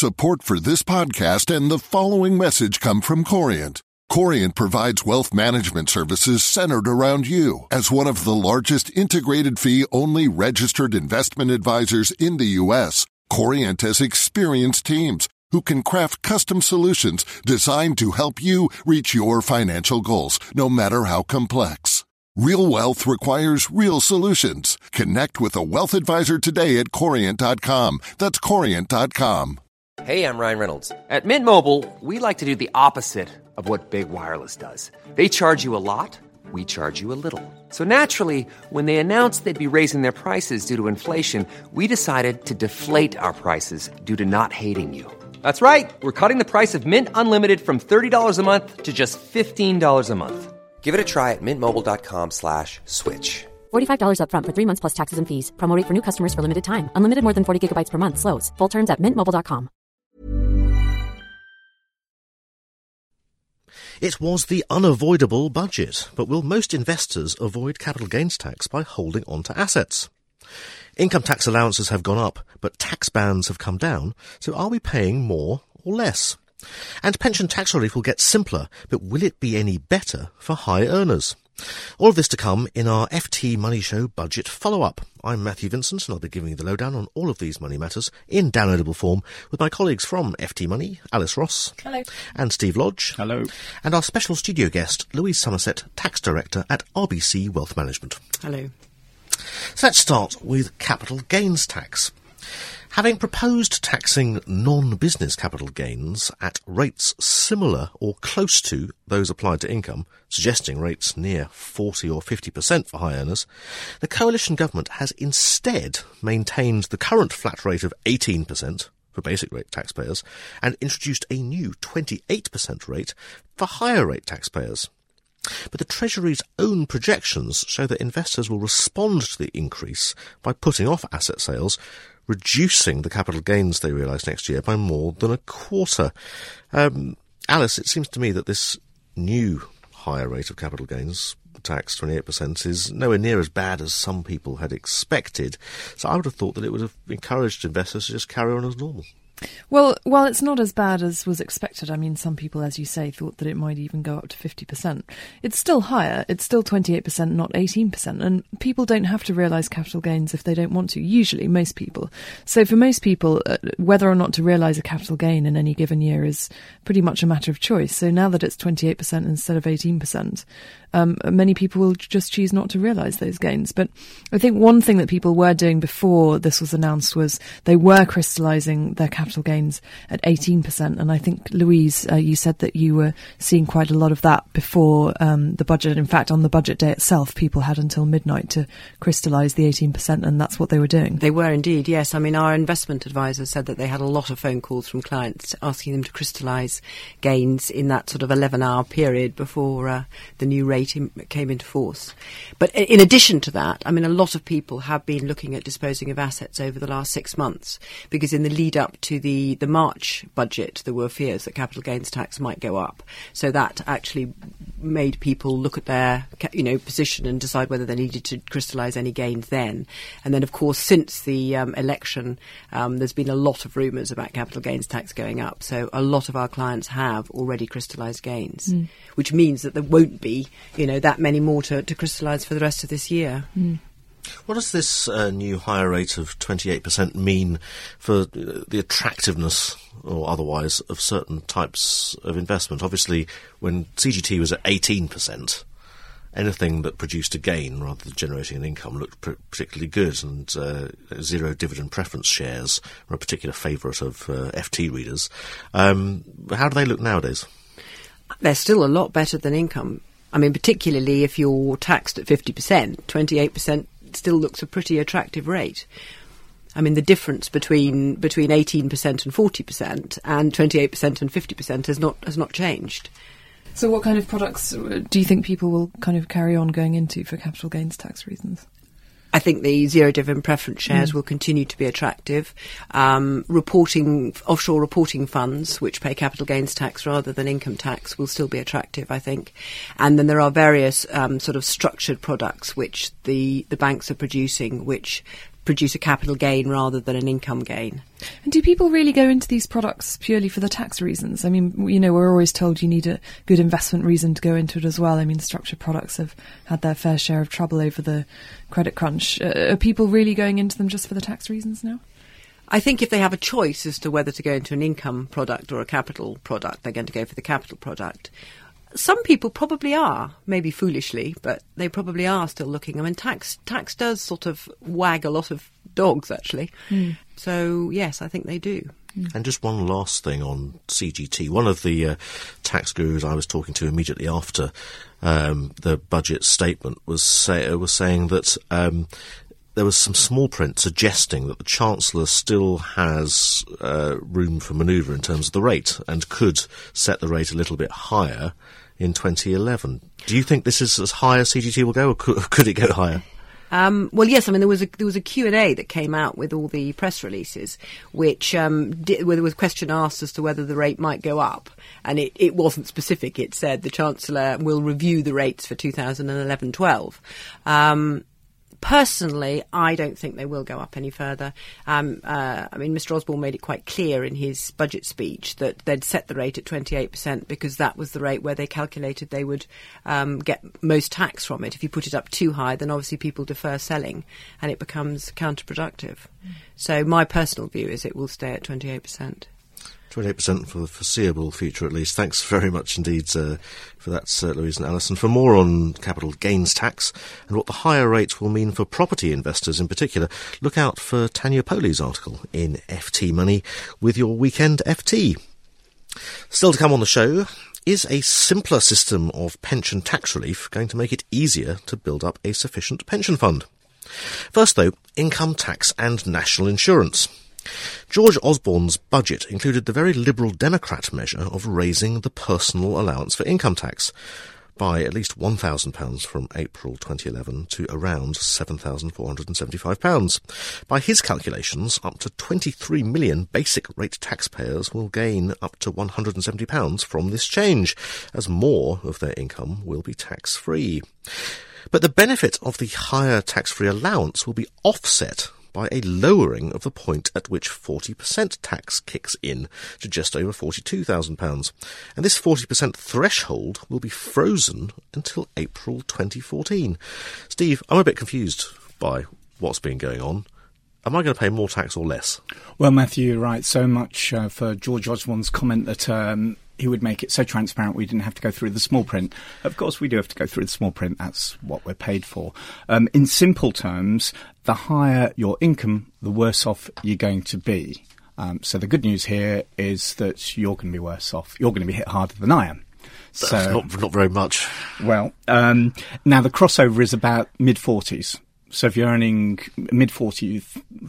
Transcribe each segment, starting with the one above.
Support for this podcast and the following message come from Corient. Corient provides wealth management services centered around you. As one of the largest integrated fee-only registered investment advisors in the U.S., Corient has experienced teams who can craft custom solutions designed to help you reach your financial goals, no matter how complex. Real wealth requires real solutions. Connect with a wealth advisor today at Corient.com. That's Corient.com. Hey, I'm Ryan Reynolds. At Mint Mobile, we like to do the opposite of what Big Wireless does. They charge you a lot, we charge you a little. So naturally, when they announced they'd be raising their prices due to inflation, we decided to deflate our prices due to not hating you. That's right. We're cutting the price of Mint Unlimited from $30 a month to just $15 a month. Give it a try at mintmobile.com/switch. $45 up front for 3 months plus taxes and fees. Promo rate for new customers for limited time. Unlimited more than 40 gigabytes per month. Slows full terms at mintmobile.com. It was the unavoidable budget, but will most investors avoid capital gains tax by holding on to assets? Income tax allowances have gone up, but tax bands have come down, so are we paying more or less? And pension tax relief will get simpler, but will it be any better for high earners? All of this to come in our FT Money Show budget follow-up. I'm Matthew Vincent, and I'll be giving you the lowdown on all of these money matters in downloadable form with my colleagues from FT Money, Alice Ross. Hello. And Steve Lodge. Hello. And our special studio guest, Louise Somerset, Tax Director at RBC Wealth Management. Hello. So let's start with capital gains tax. Having proposed taxing non-business capital gains at rates similar or close to those applied to income, suggesting rates near 40 or 50% for high earners, the coalition government has instead maintained the current flat rate of 18% for basic rate taxpayers and introduced a new 28% rate for higher rate taxpayers. But the Treasury's own projections show that investors will respond to the increase by putting off asset sales, reducing the capital gains they realise next year by more than a quarter. Alice, it seems to me that this new higher rate of capital gains tax, 28%, is nowhere near as bad as some people had expected. So I would have thought that it would have encouraged investors to just carry on as normal. Well, it's not as bad as was expected. I mean, some people, as you say, thought that it might even go up to 50%. It's still higher. It's still 28%, not 18%. And people don't have to realise capital gains if they don't want to. Usually, most people. So for most people, whether or not to realise a capital gain in any given year is pretty much a matter of choice. So now that it's 28% instead of 18%, many people will just choose not to realise those gains. But I think one thing that people were doing before this was announced was they were crystallising their capital gains at 18%. And I think, Louise, you said that you were seeing quite a lot of that before the budget. In fact, on the budget day itself, people had until midnight to crystallise the 18%, and that's what they were doing. They were indeed, yes. I mean, our investment advisor said that they had a lot of phone calls from clients asking them to crystallise gains in that sort of 11-hour period before the new rate came into force. But in addition to that, I mean, a lot of people have been looking at disposing of assets over the last 6 months, because in the lead up to the March budget, there were fears that capital gains tax might go up. So that actually made people look at their position and decide whether they needed to crystallise any gains then. And then, of course, since the election, there's been a lot of rumours about capital gains tax going up. So a lot of our clients have already crystallised gains, which means that there won't be that many more to crystallise for the rest of this year. What does this new higher rate of 28% mean for the attractiveness or otherwise of certain types of investment? Obviously, when CGT was at 18%, anything that produced a gain rather than generating an income looked particularly good, and zero dividend preference shares were a particular favourite of FT readers. How do they look nowadays? They're still a lot better than income. I mean, particularly if you're taxed at 50%, 28% still looks a pretty attractive rate. I mean, the difference between 18% and 40% and 28% and 50% has not changed. So what kind of products do you think people will kind of carry on going into for capital gains tax reasons? I think the zero dividend preference shares will continue to be attractive. Offshore reporting funds, which pay capital gains tax rather than income tax, will still be attractive, I think. And then there are various sort of structured products which the banks are producing, which produce a capital gain rather than an income gain. And do people really go into these products purely for the tax reasons? I mean, we're always told you need a good investment reason to go into it as well. I mean, structured products have had their fair share of trouble over the credit crunch. Are people really going into them just for the tax reasons now? I think if they have a choice as to whether to go into an income product or a capital product, they're going to go for the capital product. Some people probably are, maybe foolishly, but they probably are still looking. I mean, tax does sort of wag a lot of dogs, actually. So, yes, I think they do. And just one last thing on CGT. One of the tax gurus I was talking to immediately after the budget statement was saying that there was some small print suggesting that the Chancellor still has room for manoeuvre in terms of the rate and could set the rate a little bit higher in 2011. Do you think this is as high as CGT will go, or could it go higher? Well, yes. I mean, there was a Q&A that came out with all the press releases, which where there was a question asked as to whether the rate might go up, and it wasn't specific. It said the Chancellor will review the rates for 2011-12. Personally, I don't think they will go up any further. I mean, Mr. Osborne made it quite clear in his budget speech that they'd set the rate at 28% because that was the rate where they calculated they would get most tax from it. If you put it up too high, then obviously people defer selling and it becomes counterproductive. So my personal view is it will stay at 28%. 28% for the foreseeable future, at least. Thanks very much indeed for that, Louise and Alison. For more on capital gains tax and what the higher rate will mean for property investors in particular, look out for Tanya Poli's article in FT Money with your weekend FT. Still to come on the show, is a simpler system of pension tax relief going to make it easier to build up a sufficient pension fund? First, though, income tax and national insurance. George Osborne's budget included the very Liberal Democrat measure of raising the personal allowance for income tax by at least £1,000 from April 2011 to around £7,475. By his calculations, up to 23 million basic rate taxpayers will gain up to £170 from this change, as more of their income will be tax-free. But the benefit of the higher tax-free allowance will be offset by a lowering of the point at which 40% tax kicks in to just over £42,000. And this 40% threshold will be frozen until April 2014. Steve, I'm a bit confused by what's been going on. Am I going to pay more tax or less? Well, Matthew, you're right. So much for George Osborne's comment that he would make it so transparent we didn't have to go through the small print. Of course, we do have to go through the small print. That's what we're paid for. In simple terms, the higher your income, the worse off you're going to be. So the good news here is that you're going to be worse off. You're going to be hit harder than I am. So not very much. Well, now the crossover is about mid-40s. So if you're earning mid-40s,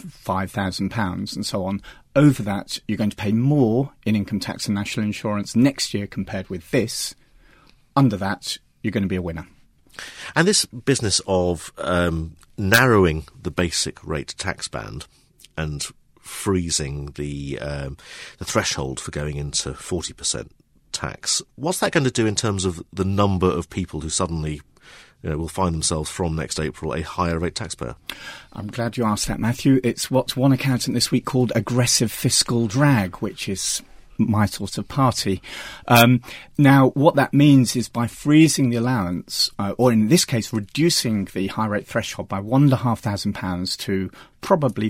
£5,000 and so on, over that you're going to pay more in income tax and national insurance next year compared with this. Under that, you're going to be a winner. And this business of narrowing the basic rate tax band and freezing the threshold for going into 40% tax, what's that going to do in terms of the number of people who suddenly will find themselves from next April a higher rate taxpayer? I'm glad you asked that, Matthew. It's what one accountant this week called aggressive fiscal drag, which is my sort of party. Now, what that means is by freezing the allowance, or in this case, reducing the high rate threshold by £1,500 to probably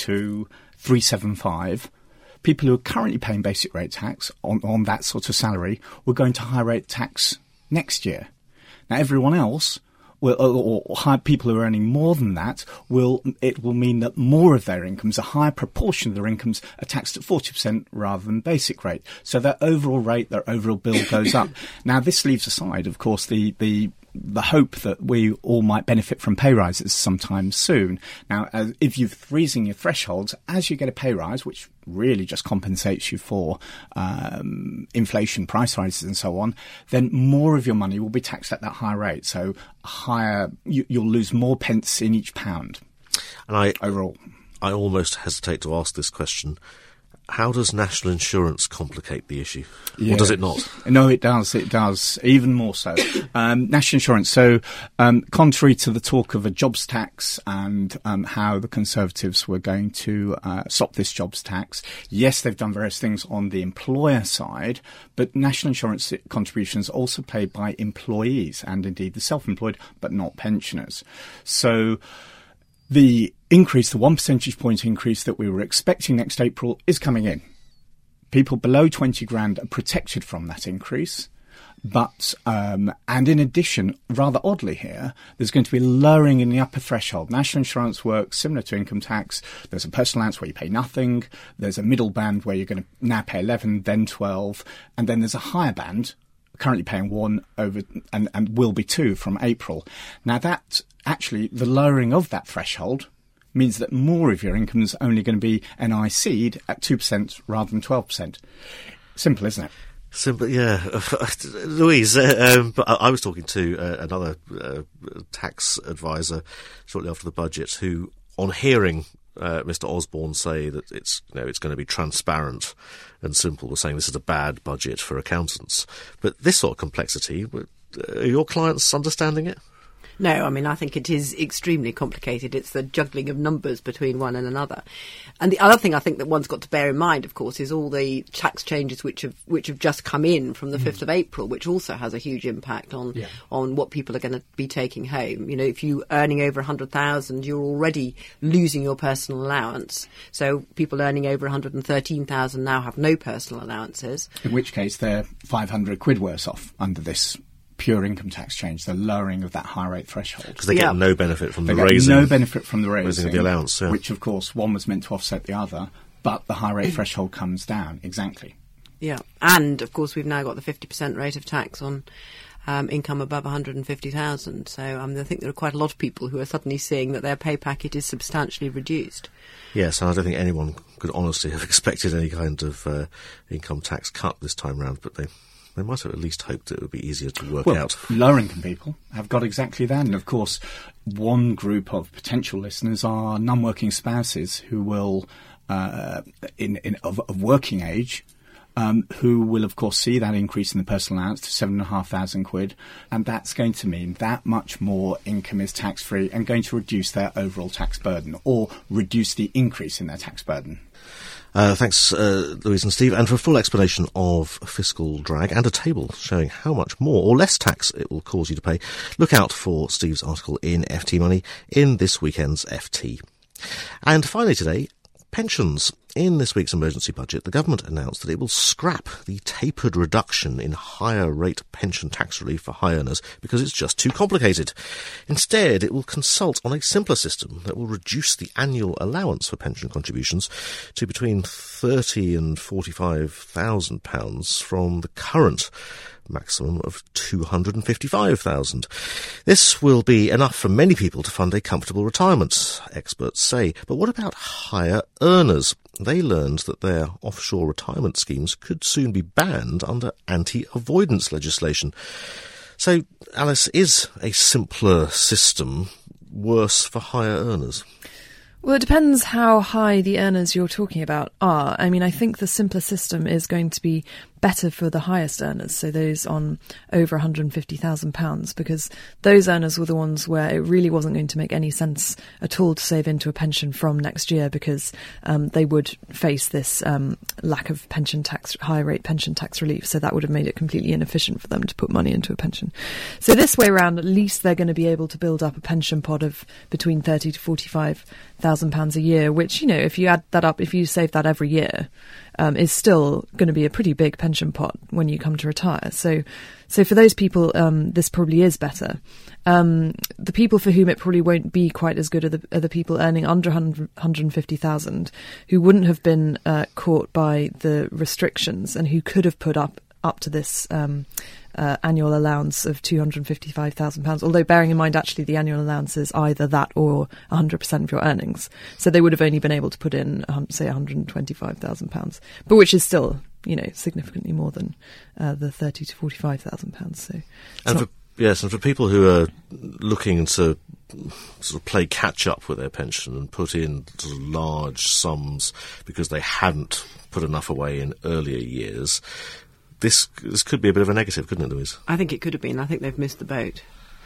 42,375, people who are currently paying basic rate tax on that sort of salary will go into high rate tax next year. Now, everyone else, or people who are earning more than that, it will mean that more of their incomes, a higher proportion of their incomes, are taxed at 40% rather than basic rate. So their overall rate, their overall bill goes up. Now, this leaves aside, of course, the hope that we all might benefit from pay rises sometime soon. Now, if you're freezing your thresholds, as you get a pay rise, which really just compensates you for inflation, price rises and so on, then more of your money will be taxed at that higher rate. So you'll lose more pence in each pound. And overall. I almost hesitate to ask this question. How does national insurance complicate the issue? Yeah. Or does it not? No, it does. It does, even more so. National insurance. So, contrary to the talk of a jobs tax and how the Conservatives were going to stop this jobs tax, yes, they've done various things on the employer side, but national insurance contributions are also paid by employees and indeed the self-employed, but not pensioners. So, the increase, the 1 percentage point increase that we were expecting next April is coming in. People below 20 grand are protected from that increase. But, and in addition, rather oddly here, there's going to be lowering in the upper threshold. National insurance works similar to income tax. There's a personal allowance where you pay nothing. There's a middle band where you're going to now pay 11, then 12. And then there's a higher band, currently paying 1 over and will be 2 from April. Now that actually the lowering of that threshold means that more of your income is only going to be NIC'd at 2% rather than 12%. Simple, isn't it? Simple, yeah. Louise, but I was talking to another tax advisor shortly after the budget who, on hearing Mr. Osborne say that it's going to be transparent and simple, was saying this is a bad budget for accountants. But this sort of complexity, are your clients understanding it? No, I mean, I think it is extremely complicated. It's the juggling of numbers between one and another. And the other thing I think that one's got to bear in mind, of course, is all the tax changes which have just come in from the 5th of April, which also has a huge impact on what people are going to be taking home. You know, if you're earning over 100,000, you're already losing your personal allowance. So people earning over 113,000 now have no personal allowances. In which case they're 500 quid worse off under this pure income tax change, the lowering of that high rate thraishold. Because they get no benefit from the raising. No benefit from the raising of the allowance, yeah. Which, of course, one was meant to offset the other, but the high rate threshold comes down. Exactly. Yeah. And, of course, we've now got the 50% rate of tax on income above 150,000. So I think there are quite a lot of people who are suddenly seeing that their pay packet is substantially reduced. Yes, and I don't think anyone could honestly have expected any kind of income tax cut this time round, but they might have at least hoped it would be easier to work out. Lower income people have got exactly that. And, of course, one group of potential listeners are non-working spouses who will, of working age, who will, of course, see that increase in the personal allowance to 7,500 quid. And that's going to mean that much more income is tax-free and going to reduce their overall tax burden or reduce the increase in their tax burden. Thanks, Louise and Steve. And for a full explanation of fiscal drag and a table showing how much more or less tax it will cause you to pay, look out for Steve's article in FT Money in this weekend's FT. And finally today, pensions. In this week's emergency budget, the government announced that it will scrap the tapered reduction in higher rate pension tax relief for high earners because it's just too complicated. Instead, it will consult on a simpler system that will reduce the annual allowance for pension contributions to between £30,000 and £45,000 from the current maximum of £255,000. This will be enough for many people to fund a comfortable retirement, experts say. But what about higher earners? They learned that their offshore retirement schemes could soon be banned under anti-avoidance legislation. So, Alice, is a simpler system worse for higher earners? Well, it depends how high the earners you're talking about are. I mean, I think the simpler system is going to be better for the highest earners, so those on over £150,000, because those earners were the ones where it really wasn't going to make any sense at all to save into a pension from next year, because they would face this lack of pension tax, high rate pension tax relief, so that would have made it completely inefficient for them to put money into a pension. So this way around, at least they're going to be able to build up a pension pot of between £30,000 to £45,000 a year, which, you know, if you add that up, if you save that every year, is still going to be a pretty big pension pot when you come to retire. So for those people, this probably is better. The people for whom it probably won't be quite as good are the people earning under 150,000, who wouldn't have been caught by the restrictions and who could have put up to this annual allowance of £255,000, although bearing in mind actually the annual allowance is either that or 100% of your earnings. So they would have only been able to put in, say, £125,000, but which is still, you know, significantly more than the £30,000 to £45,000. So, and for Yes, and for people who are looking to sort of play catch-up with their pension and put in sort of large sums because they hadn't put enough away in earlier years, this could be a bit of a negative, couldn't it, Louise? I think it could have been. I think they've missed the boat.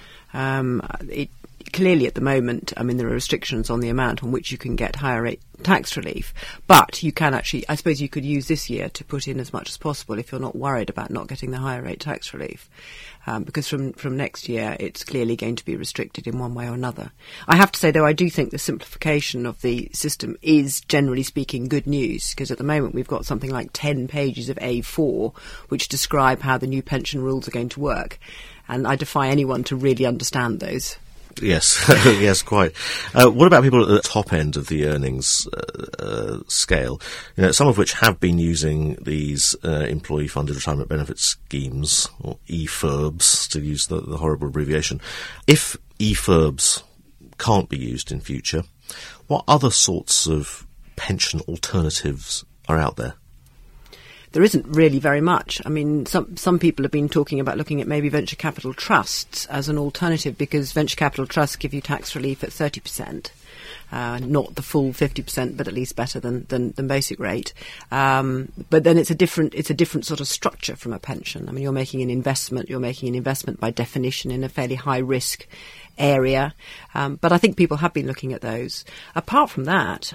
Clearly, at the moment, I mean, there are restrictions on the amount on which you can get higher rate tax relief, but you can actually, I suppose you could use this year to put in as much as possible if you're not worried about not getting the higher rate tax relief. Because from next year, it's clearly going to be restricted in one way or another. I have to say, though, I do think the simplification of the system is, generally speaking, good news, because at the moment we've got something like 10 pages of A4 which describe how the new pension rules are going to work. And I defy anyone to really understand those. Yes, yes, quite. What about people at the top end of the earnings scale? You know, some of which have been using these employee-funded retirement benefit schemes, or EFERBs, to use the horrible abbreviation. If EFERBs can't be used in future, what other sorts of pension alternatives are out there? There isn't really very much. I mean, some people have been talking about looking at maybe venture capital trusts as an alternative, because venture capital trusts give you tax relief at 30%. Not the full 50%, but at least better than basic rate. But then it's a different sort of structure from a pension. I mean, you're making an investment by definition in a fairly high risk area. But I think people have been looking at those. Apart from that,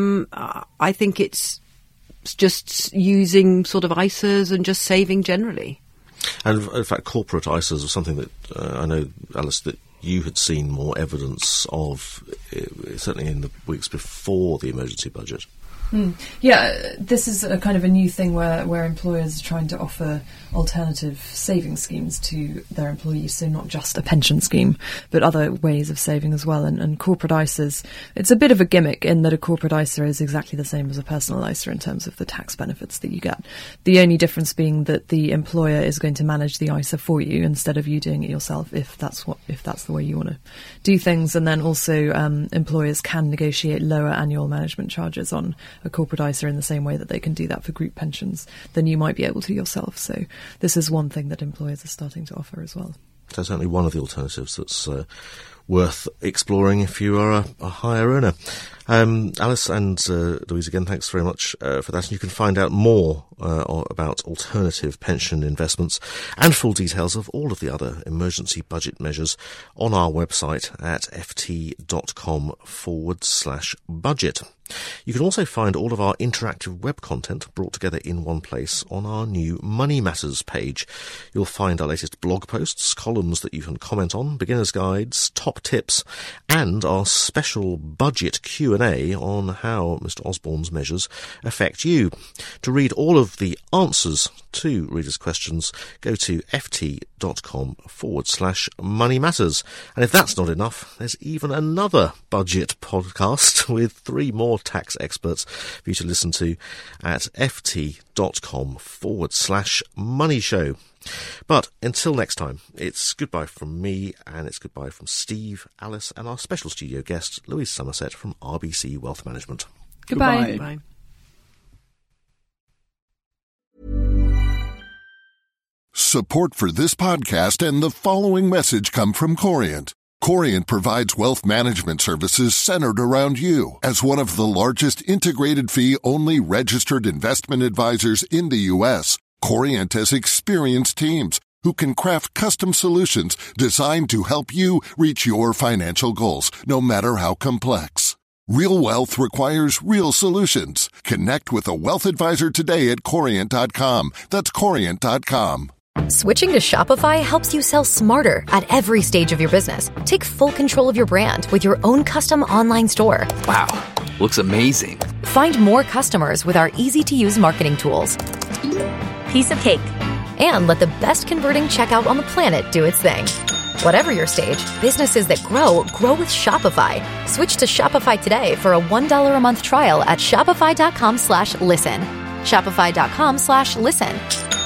I think it's just using sort of ISAs and just saving generally. And in fact, corporate ISAs are something that I know, Alice, that you had seen more evidence of, certainly in the weeks before the emergency budget. Yeah, this is a kind of a new thing where employers are trying to offer alternative saving schemes to their employees, so not just a pension scheme, but other ways of saving as well. And corporate ISAs, it's a bit of a gimmick in that a corporate ISA is exactly the same as a personal ISA in terms of the tax benefits that you get. The only difference being that the employer is going to manage the ISA for you instead of you doing it yourself, if that's the way you want to do things. And then also employers can negotiate lower annual management charges on a corporate ISA in the same way that they can do that for group pensions than you might be able to yourself. So this is one thing that employers are starting to offer as well. So certainly one of the alternatives that's worth exploring if you are a higher earner. Alice and Louise, again, thanks very much for that. And you can find out more about alternative pension investments and full details of all of the other emergency budget measures on our website at ft.com/budget. You can also find all of our interactive web content brought together in one place on our new Money Matters page. You'll find our latest blog posts, columns that you can comment on, beginner's guides, top tips, and our special budget Q&A on how Mr. Osborne's measures affect you. To read all of the answers to readers' questions, go to ft.com/Money Matters. And if that's not enough, there's even another budget podcast with 3 more tax experts for you to listen to at ft.com/Money Show. But until next time, it's goodbye from me, and it's goodbye from Steve, Alice, and our special studio guest, Louise Somerset from RBC Wealth Management. Goodbye. Goodbye. Support for this podcast and the following message come from Corient. Corient provides wealth management services centered around you. As one of the largest integrated fee-only registered investment advisors in the U.S., Corient has experienced teams who can craft custom solutions designed to help you reach your financial goals, no matter how complex. Real wealth requires real solutions. Connect with a wealth advisor today at Corient.com. That's Corient.com. Switching to Shopify helps you sell smarter at every stage of your business. Take full control of your brand with your own custom online store. Wow, looks amazing. Find more customers with our easy-to-use marketing tools. Piece of cake. And let the best converting checkout on the planet do its thing. Whatever your stage, businesses that grow with Shopify. Switch to Shopify today for a $1 a month trial at shopify.com/listen. Shopify.com/listen.